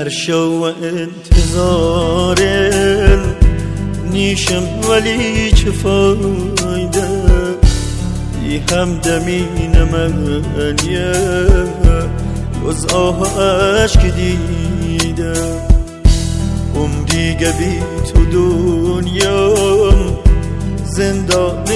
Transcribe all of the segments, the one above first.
هر شو انتظار نیشم ولی چه فایده ای همدمین من یه روز آه عشق دیدم دیگه بی تو دنیام زندان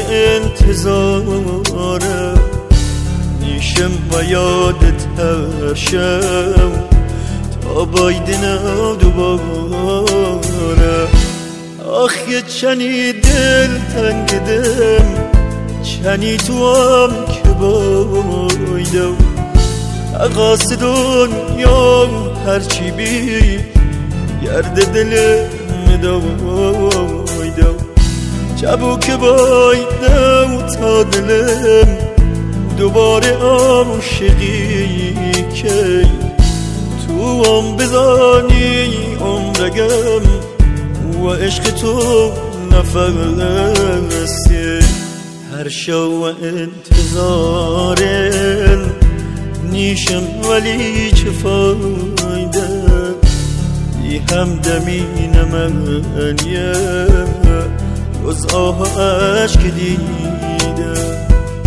انتظاره نیشم و یادت هر شب تا بایدنم دوباره آخ یه چنی دل تنگدم چنی تو هم که بایدم اقاس دنیا هرچی بی گرد دل مدایدم جبو که بایدم تا دلم دوباره عاشقی که تو هم بزانی عمرگم و عشق تو نفسی هر شو انتظار نیشم ولی چه فایده ای همدمین من یه روز آه عشق دیدم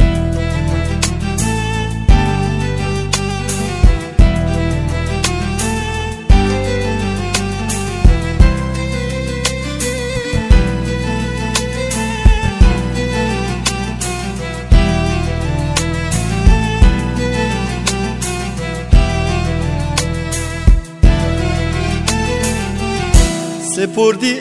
سپردی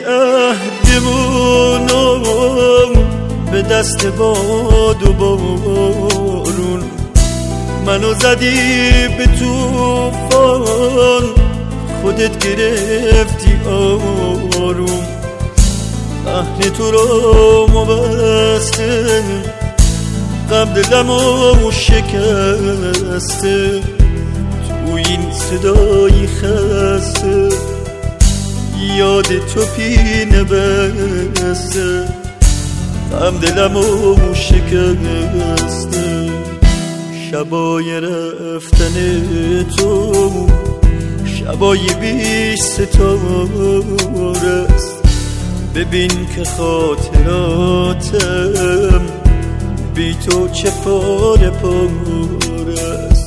عهدمونم به دست باد و بارون منو زدی به توفان خودت گرفتی آروم قهر تو رو مبسته غم دلمو شکسته تو این صدای خسته یاد تو پینه بسته غم دلمو شکسته شبای رفتن تو شبای بی ستاره است ببین که خاطراتم بی تو چه پاره پاره است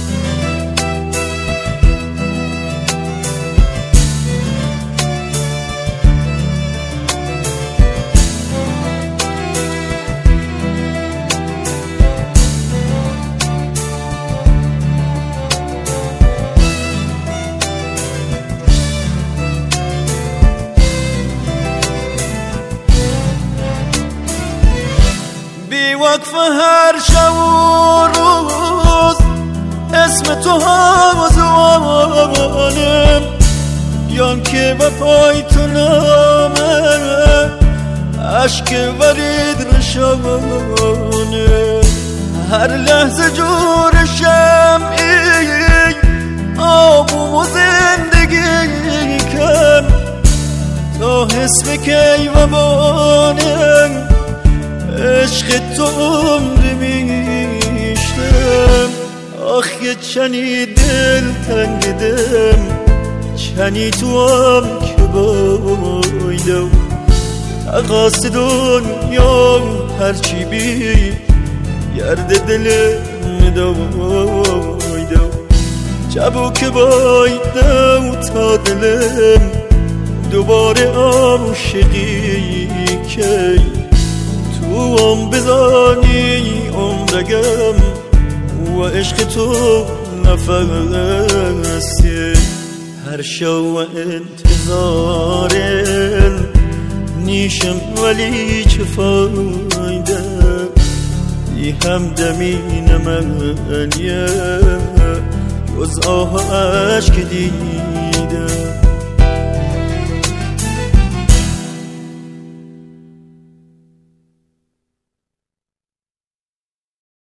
وقف هر شب و روز اسم تو آوازانم بیان که به پای تو نامه عشق ورید رشانه هر لحظه جور شمعی آبوم و زندگی کن تا حس بکی و بانم عشق تو عمر میشتم آخ یه چنی دل تنگدم چنی تو هم که بایدم اقاس دنیا هرچی بی گرد دل مدایدم جبو که بایدم تا دلم دوباره عاشقی که تو هم بزانی عمرگم و عشق تو نفسی هر شو انتظار نیشم ولی چه فایده ای همدمین من یه روز آه عشق دیدم